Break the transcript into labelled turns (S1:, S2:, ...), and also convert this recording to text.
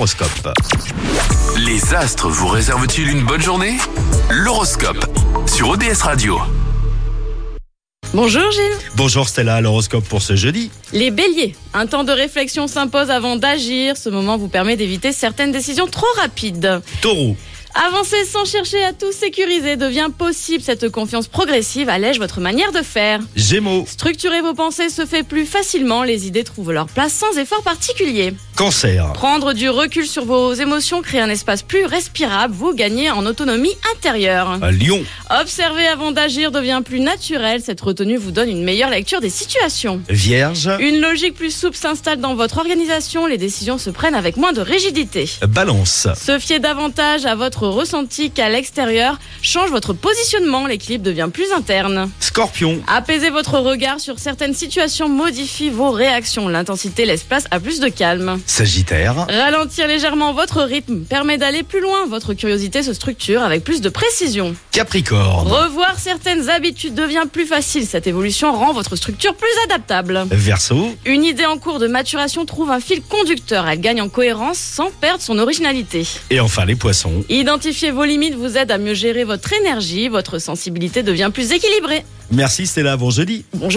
S1: l'horoscope.
S2: Les astres vous réservent-ils une bonne journée ? L'horoscope sur ODS Radio.
S3: Bonjour Gilles.
S1: Bonjour Stella, l'horoscope pour ce jeudi.
S3: Les béliers, un temps de réflexion s'impose avant d'agir. Ce moment vous permet d'éviter certaines décisions trop rapides.
S1: Taureau,
S3: Avancer sans chercher à tout sécuriser devient possible. Cette confiance progressive allège votre manière de faire.
S1: Gémeaux,
S3: Structurer vos pensées se fait plus facilement. Les idées trouvent leur place sans effort particulier.
S1: Cancer,
S3: Prendre du recul sur vos émotions crée un espace plus respirable. Vous gagnez en autonomie intérieure.
S1: Lion,
S3: Observer avant d'agir devient plus naturel. Cette retenue vous donne une meilleure lecture des situations.
S1: Vierge,
S3: Une logique plus souple s'installe dans votre organisation. Les décisions se prennent avec moins de rigidité.
S1: Balance,
S3: Se fier davantage à votre ressenti qu'à l'extérieur change votre positionnement. L'équilibre devient plus interne.
S1: Scorpion,
S3: Apaiser votre regard sur certaines situations modifie vos réactions. L'intensité laisse place à plus de calme.
S1: Sagittaire,
S3: Ralentir légèrement votre rythme permet d'aller plus loin. Votre curiosité se structure avec plus de précision.
S1: Capricorne,
S3: Revoir certaines habitudes devient plus facile. Cette évolution rend votre structure plus adaptable.
S1: Verseau,
S3: Une idée en cours de maturation trouve un fil conducteur. Elle gagne en cohérence sans perdre son originalité.
S1: et enfin les poissons.
S3: Identifier vos limites vous aide à mieux gérer votre énergie. Votre sensibilité devient plus équilibrée.
S1: Merci Stella, bon jeudi.
S3: Bon,